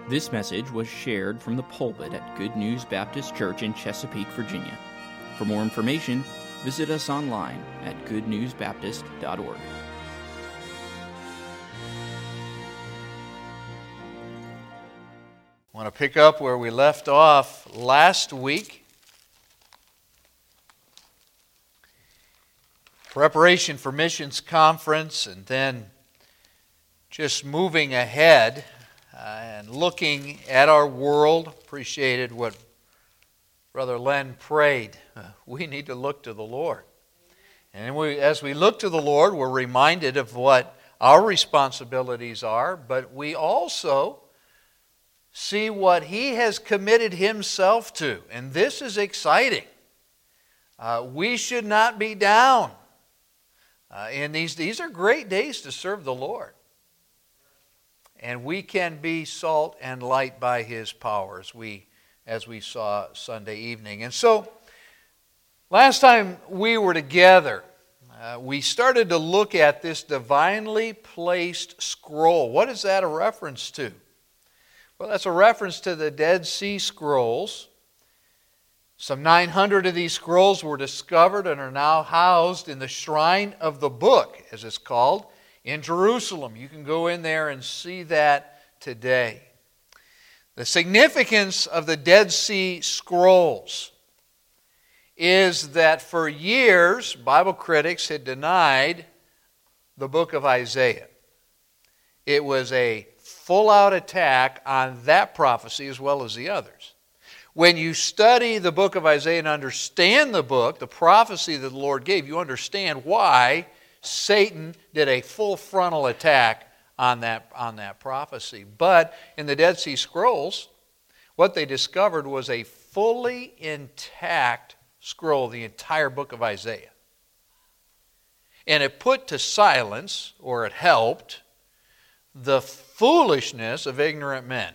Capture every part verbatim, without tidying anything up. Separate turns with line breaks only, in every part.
This message was shared from the pulpit at Good News Baptist Church in Chesapeake, Virginia. For more information, visit us online at good news baptist dot org.
I want to pick up where we left off last week. Preparation for missions conference, and then just moving ahead uh, and looking at our world. Appreciated what Brother Len prayed. Uh, we need to look to the Lord. And we, as we look to the Lord, we're reminded of what our responsibilities are, but we also see what He has committed Himself to. And this is exciting. Uh, we should not be down. Uh, and these, these are great days to serve the Lord. And we can be salt and light by His power, as we, as we saw Sunday evening. And so, last time we were together, uh, we started to look at this divinely placed scroll. What is that a reference to? Well, that's a reference to the Dead Sea Scrolls. Some nine hundred of these scrolls were discovered and are now housed in the Shrine of the Book, as it's called, in Jerusalem. You can go in there and see that today. The significance of the Dead Sea Scrolls is that for years, Bible critics had denied the book of Isaiah. It was a full-out attack on that prophecy as well as the others. When you study the book of Isaiah and understand the book, the prophecy that the Lord gave, you understand why Satan did a full frontal attack on that, on that prophecy. But in the Dead Sea Scrolls, what they discovered was a fully intact scroll, the entire book of Isaiah. And it put to silence, or it helped, the foolishness of ignorant men.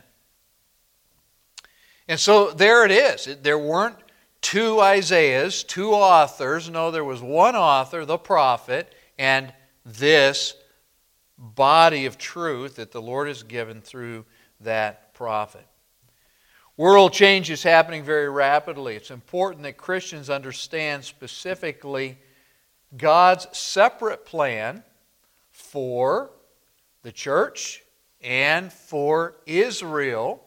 And so there it is. There weren't two Isaiahs, two authors. No, there was one author, the prophet, and this body of truth that the Lord has given through that prophet. World change is happening very rapidly. It's important that Christians understand specifically God's separate plan for the church and for Israel.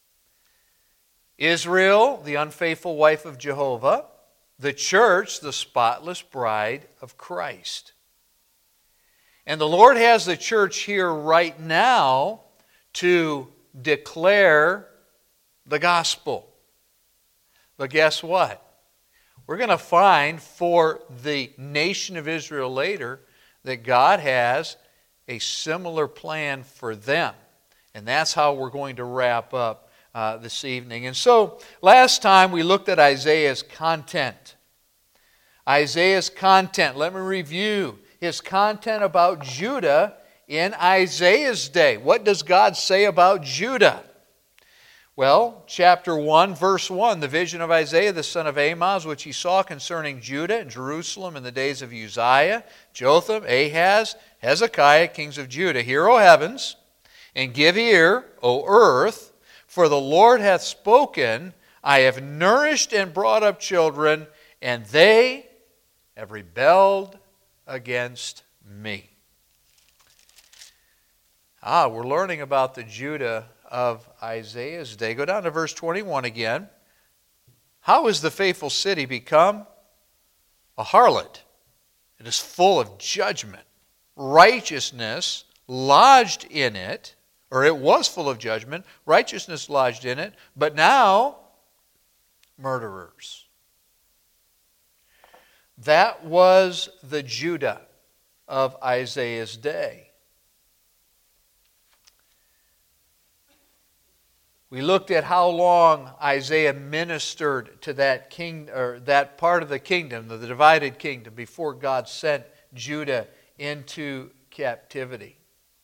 Israel, the unfaithful wife of Jehovah. The church, the spotless bride of Christ. And the Lord has the church here right now to declare the gospel. But guess what? We're going to find for the nation of Israel later that God has a similar plan for them. And that's how we're going to wrap up uh, this evening. And so, last time we looked at Isaiah's content. Isaiah's content. Let me review his content about Judah in Isaiah's day. What does God say about Judah? Well, chapter one, verse one, the vision of Isaiah, the son of Amoz, which he saw concerning Judah and Jerusalem in the days of Uzziah, Jotham, Ahaz, Hezekiah, kings of Judah. Hear, O heavens, and give ear, O earth, for the Lord hath spoken. I have nourished and brought up children, and they have rebelled against me. Ah, we're learning about the Judah of Isaiah's day. Go down to verse twenty-one again. How is the faithful city become a harlot? It is full of judgment. Righteousness lodged in it, or it was full of judgment, righteousness lodged in it, but now murderers. That was the Judah of Isaiah's day. We looked at how long Isaiah ministered to that king, or that part of the kingdom, the divided kingdom, before God sent Judah into captivity.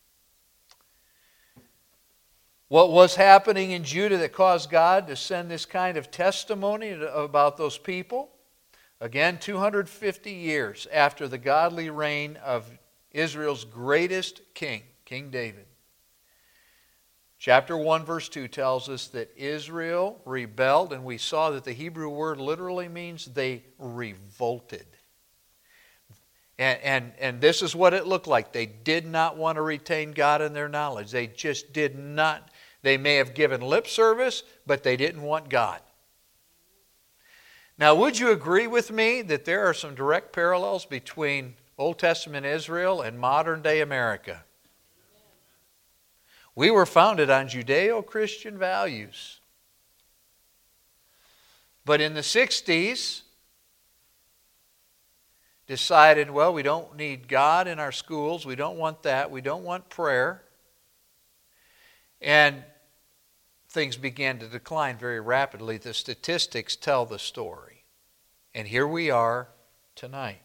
What was happening in Judah that caused God to send this kind of testimony about those people? Again, two hundred fifty years after the godly reign of Israel's greatest king, King David. Chapter one, verse two tells us that Israel rebelled, and we saw that the Hebrew word literally means they revolted. And, and, and this is what it looked like. They did not want to retain God in their knowledge. They just did not. They may have given lip service, but they didn't want God. Now, would you agree with me that there are some direct parallels between Old Testament Israel and modern day America? We were founded on Judeo-Christian values. But in the sixties, decided, well, we don't need God in our schools. We don't want that. We don't want prayer. And things began to decline very rapidly. The statistics tell the story. And here we are tonight.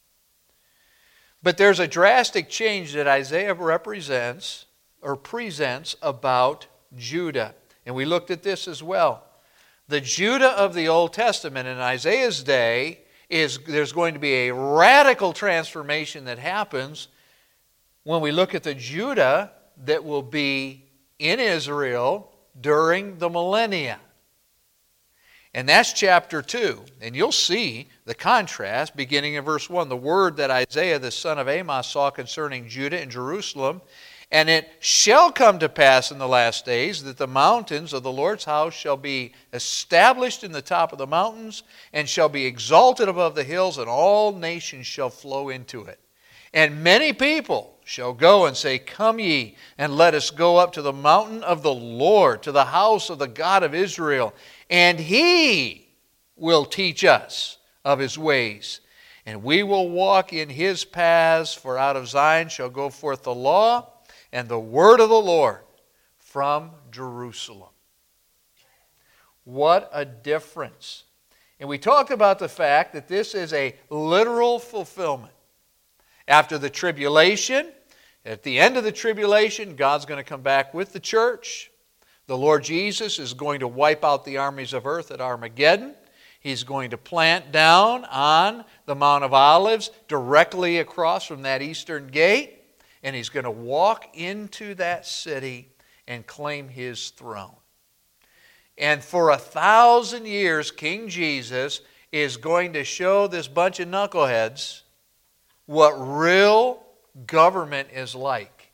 But there's a drastic change that Isaiah represents or presents about Judah. And we looked at this as well. The Judah of the Old Testament in Isaiah's day is there's going to be a radical transformation that happens when we look at the Judah that will be in Israel during the millennia. And that's chapter two. And you'll see the contrast beginning in verse one. The word that Isaiah the son of Amos saw concerning Judah and Jerusalem. And it shall come to pass in the last days that the mountains of the Lord's house shall be established in the top of the mountains and shall be exalted above the hills, and all nations shall flow into it. And many people shall go and say, Come ye, and let us go up to the mountain of the Lord, to the house of the God of Israel, and He will teach us of His ways. And we will walk in His paths, for out of Zion shall go forth the law and the word of the Lord from Jerusalem. What a difference. And we talked about the fact that this is a literal fulfillment. After the tribulation, at the end of the tribulation, God's going to come back with the church. The Lord Jesus is going to wipe out the armies of earth at Armageddon. He's going to plant down on the Mount of Olives directly across from that eastern gate. And He's going to walk into that city and claim His throne. And for a thousand years, King Jesus is going to show this bunch of knuckleheads what real government is like.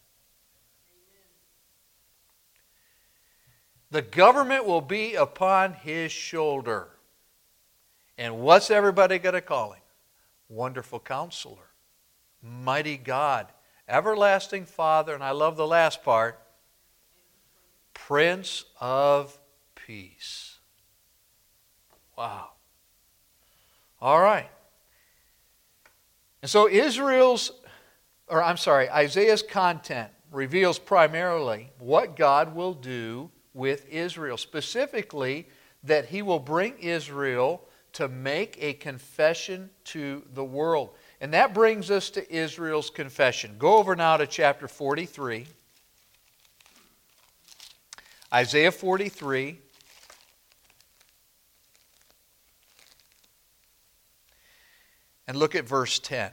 The government will be upon His shoulder. And what's everybody going to call Him? Wonderful Counselor, Mighty God, Everlasting Father, and I love the last part, Prince of Peace. Wow. All right. And so Israel's, or I'm sorry, Isaiah's content reveals primarily what God will do with Israel. Specifically, that He will bring Israel to make a confession to the world. And that brings us to Israel's confession. Go over now to chapter forty-three. Isaiah forty-three. And look at verse ten.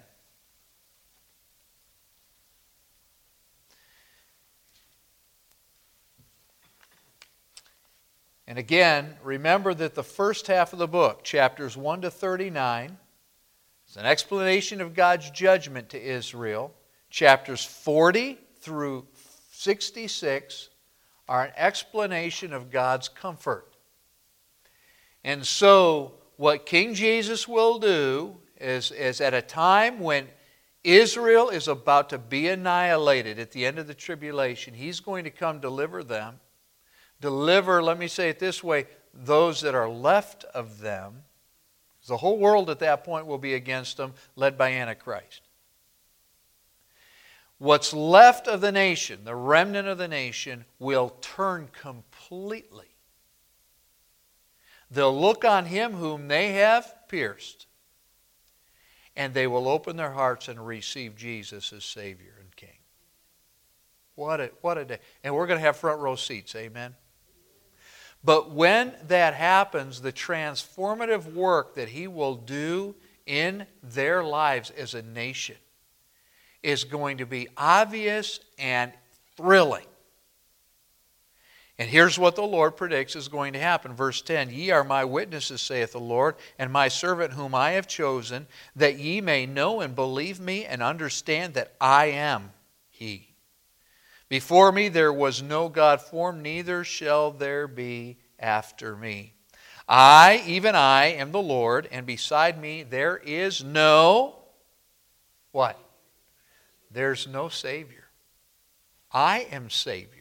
And again, remember that the first half of the book, chapters one to thirty-nine, is an explanation of God's judgment to Israel. Chapters forty through sixty-six are an explanation of God's comfort. And so, what King Jesus will do is, is at a time when Israel is about to be annihilated at the end of the tribulation, He's going to come deliver them. Deliver, let me say it this way, those that are left of them. The whole world at that point will be against them, led by Antichrist. What's left of the nation, the remnant of the nation, will turn completely. They'll look on Him whom they have pierced, and they will open their hearts and receive Jesus as Savior and King. What a, what a day. And we're going to have front row seats, amen? But when that happens, the transformative work that He will do in their lives as a nation is going to be obvious and thrilling. And here's what the Lord predicts is going to happen. Verse ten, ye are my witnesses, saith the Lord, and my servant whom I have chosen, that ye may know and believe me and understand that I am he. Before me there was no God formed, neither shall there be after me. I, even I, am the Lord, and beside me there is no, what? There's no Savior. I am Savior.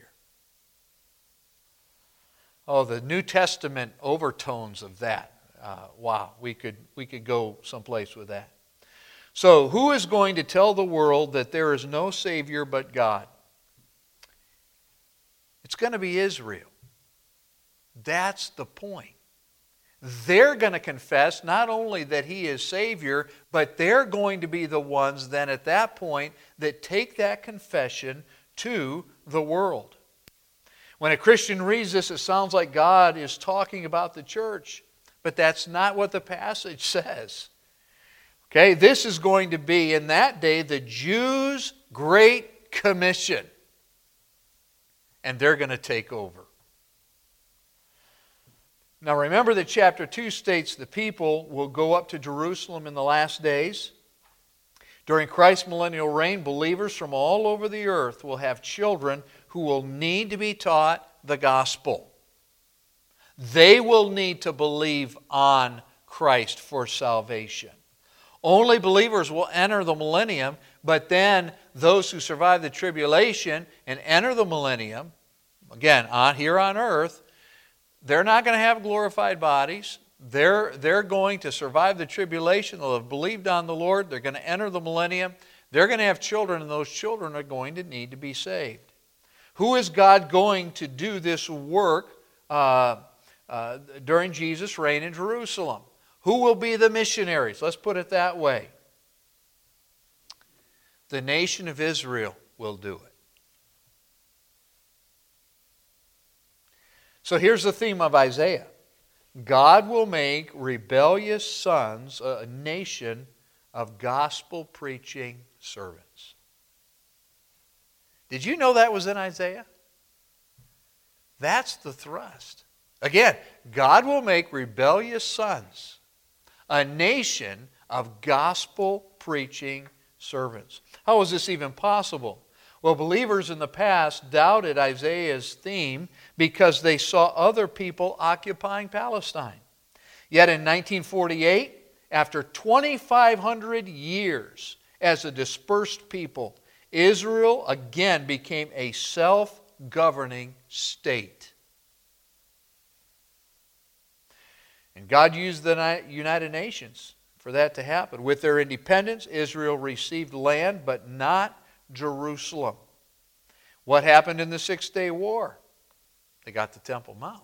Oh, the New Testament overtones of that. Uh, wow, we could, we could go someplace with that. So, who is going to tell the world that there is no Savior but God? It's going to be Israel. That's the point. They're going to confess not only that He is Savior, but they're going to be the ones then at that point that take that confession to the world. When a Christian reads this, it sounds like God is talking about the church, but that's not what the passage says. Okay, this is going to be in that day the Jews' Great Commission, and they're going to take over. Now remember that chapter two states the people will go up to Jerusalem in the last days. During Christ's millennial reign, believers from all over the earth will have children who will need to be taught the gospel. They will need to believe on Christ for salvation. Only believers will enter the millennium, but then those who survive the tribulation and enter the millennium, again, on here on earth, they're not going to have glorified bodies. They're, they're going to survive the tribulation. They'll have believed on the Lord. They're going to enter the millennium. They're going to have children, and those children are going to need to be saved. Who is God going to do this work uh, uh, during Jesus' reign in Jerusalem? Who will be the missionaries? Let's put it that way. The nation of Israel will do it. So here's the theme of Isaiah. God will make rebellious sons a nation of gospel-preaching servants. Did you know that was in Isaiah? That's the thrust. Again, God will make rebellious sons a nation of gospel-preaching servants. How is this even possible? Well, believers in the past doubted Isaiah's theme because they saw other people occupying Palestine. Yet in nineteen forty-eight, after twenty-five hundred years as a dispersed people, Israel again became a self-governing state. And God used the United Nations for that to happen. With their independence, Israel received land, but not Jerusalem. What happened in the Six-Day War? They got the Temple Mount.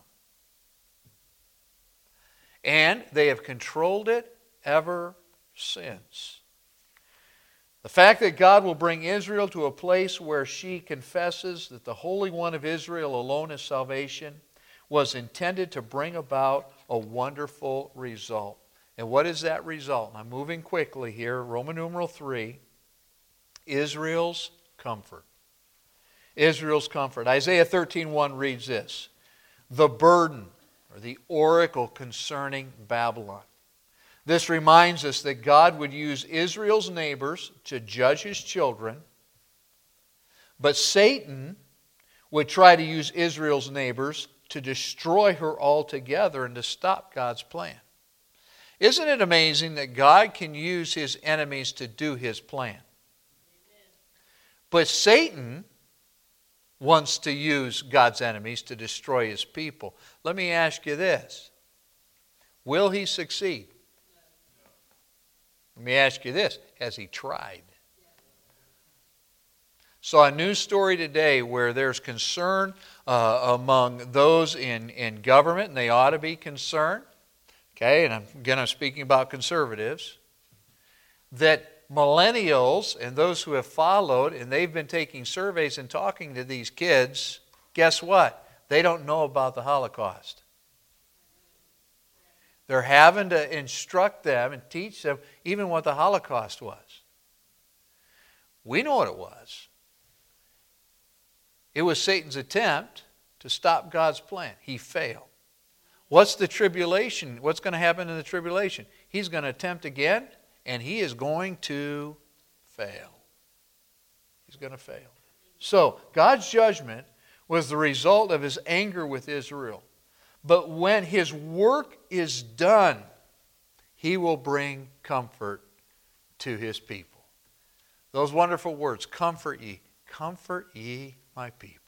And they have controlled it ever since. The fact that God will bring Israel to a place where she confesses that the Holy One of Israel alone is salvation was intended to bring about a wonderful result. And what is that result? I'm moving quickly here. Roman numeral three. Israel's comfort. Israel's comfort. Isaiah thirteen one reads this. The burden, or the oracle concerning Babylon. This reminds us that God would use Israel's neighbors to judge His children, but Satan would try to use Israel's neighbors to destroy her altogether and to stop God's plan. Isn't it amazing that God can use His enemies to do His plan? But Satan wants to use God's enemies to destroy His people. Let me ask you this. Will he succeed? Let me ask you this. Has he tried? Saw a news story today where there's concern uh, among those in, in government, and they ought to be concerned. Okay, and I'm, again I'm speaking about conservatives. That millennials and those who have followed, and they've been taking surveys and talking to these kids, guess what? They don't know about the Holocaust. They're having to instruct them and teach them even what the Holocaust was. We know what it was. It was Satan's attempt to stop God's plan. He failed. What's the tribulation? What's going to happen in the tribulation? He's going to attempt again, and he is going to fail. He's going to fail. So, God's judgment was the result of his anger with Israel. But when his work is done, he will bring comfort to his people. Those wonderful words, comfort ye. Comfort ye my people.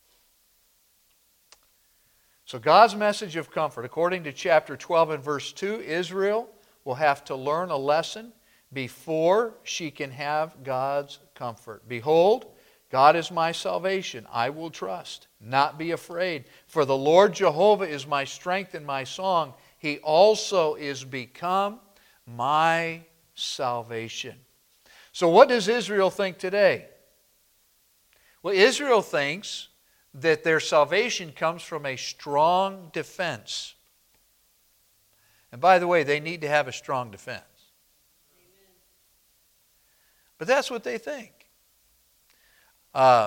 So God's message of comfort, according to chapter twelve and verse two, Israel will have to learn a lesson before she can have God's comfort. Behold, God is my salvation. I will trust, not be afraid. For the Lord Jehovah is my strength and my song. He also is become my salvation. So what does Israel think today? Well, Israel thinks that their salvation comes from a strong defense. And by the way, they need to have a strong defense. Amen. But that's what they think. Uh,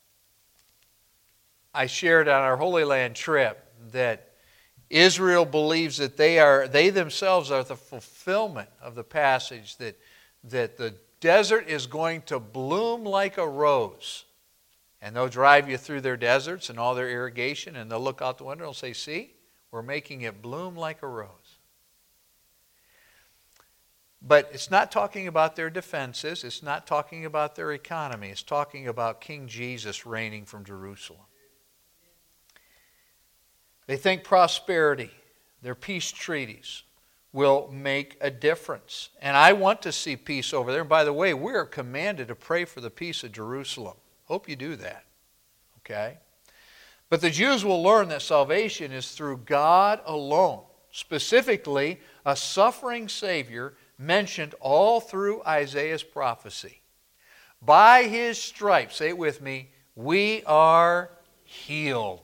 I shared on our Holy Land trip that Israel believes that they are they themselves are the fulfillment of the passage that, that the desert is going to bloom like a rose. And they'll drive you through their deserts and all their irrigation, and they'll look out the window and say, see, we're making it bloom like a rose. But it's not talking about their defenses. It's not talking about their economy. It's talking about King Jesus reigning from Jerusalem. They think prosperity, their peace treaties, will make a difference. And I want to see peace over there. And by the way, we are commanded to pray for the peace of Jerusalem. Hope you do that. Okay? But the Jews will learn that salvation is through God alone. Specifically, a suffering Savior mentioned all through Isaiah's prophecy. By his stripes, say it with me, we are healed.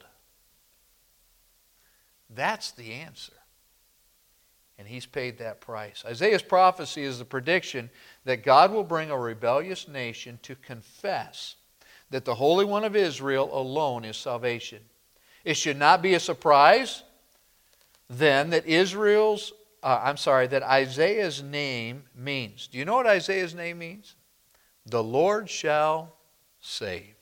That's the answer. And he's paid that price. Isaiah's prophecy is the prediction that God will bring a rebellious nation to confess that the Holy One of Israel alone is salvation. It should not be a surprise then that Israel's, uh, I'm sorry, that Isaiah's name means. Do you know what Isaiah's name means? The Lord shall save.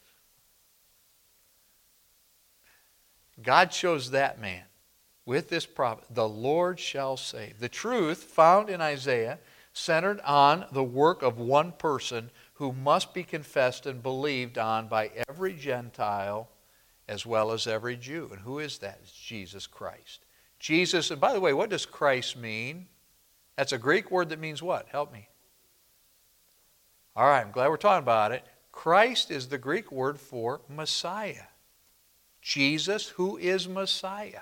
God chose that man with this prophet. The Lord shall save. The truth found in Isaiah centered on the work of one person who must be confessed and believed on by every Gentile as well as every Jew. And who is that? It's Jesus Christ. Jesus, and by the way, what does Christ mean? That's a Greek word that means what? Help me. All right, I'm glad we're talking about it. Christ is the Greek word for Messiah. Jesus, who is Messiah.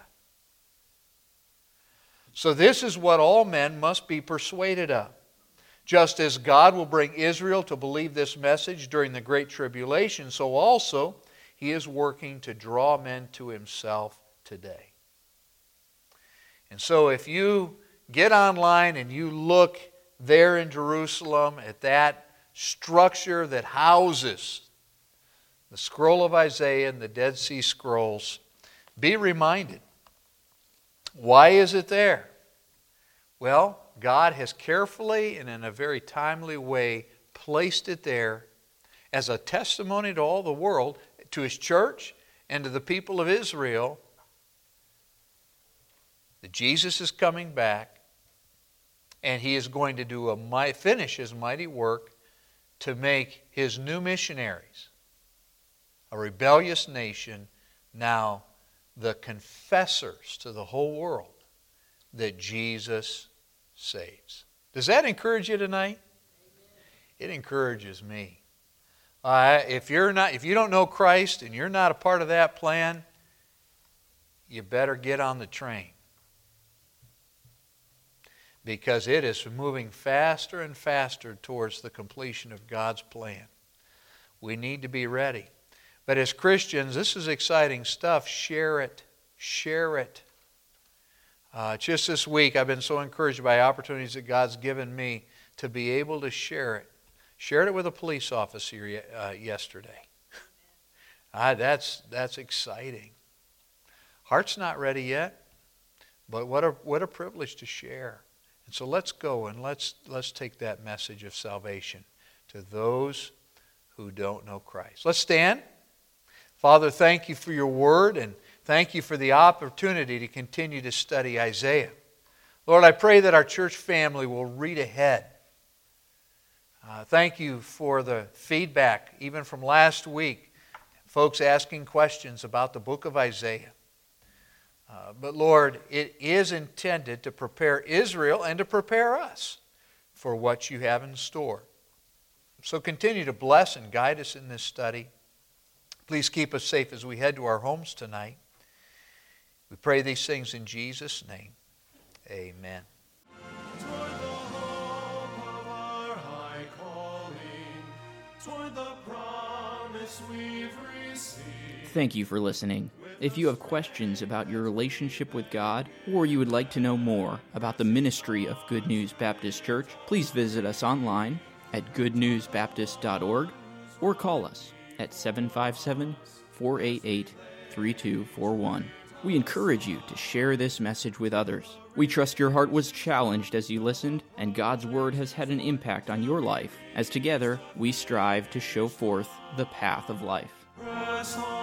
So this is what all men must be persuaded of. Just as God will bring Israel to believe this message during the Great Tribulation, so also He is working to draw men to Himself today. And so if you get online and you look there in Jerusalem at that structure that houses the scroll of Isaiah and the Dead Sea Scrolls, be reminded. Why is it there? Well, God has carefully and in a very timely way placed it there as a testimony to all the world, to His church and to the people of Israel, that Jesus is coming back and He is going to do a finish His mighty work to make His new missionaries, a rebellious nation, now the confessors to the whole world that Jesus saves. Does that encourage you tonight? Amen. It encourages me. Uh, if you're not, if you don't know Christ and you're not a part of that plan, you better get on the train, because it is moving faster and faster towards the completion of God's plan. We need to be ready. But as Christians, this is exciting stuff. Share it. Share it. Uh, just this week, I've been so encouraged by opportunities that God's given me to be able to share it. Shared it with a police officer uh, yesterday. uh, that's, that's exciting. Heart's not ready yet, but what a, what a privilege to share. And so let's go and let's, let's take that message of salvation to those who don't know Christ. Let's stand. Father, thank you for your word, and thank you for the opportunity to continue to study Isaiah. Lord, I pray that our church family will read ahead. Uh, thank you for the feedback, even from last week, folks asking questions about the book of Isaiah. Uh, but Lord, it is intended to prepare Israel and to prepare us for what you have in store. So continue to bless and guide us in this study. Please keep us safe as we head to our homes tonight. We pray these things in Jesus' name. Amen.
Toward the hope of our high calling, toward the promise we've received.
Thank you for listening. If you have questions about your relationship with God, or you would like to know more about the ministry of Good News Baptist Church, please visit us online at good news baptist dot org or call us at seven five seven, four eight eight, three two four one. We encourage you to share this message with others. We trust your heart was challenged as you listened, and God's Word has had an impact on your life, as together we strive to show forth the path of life.
Press on.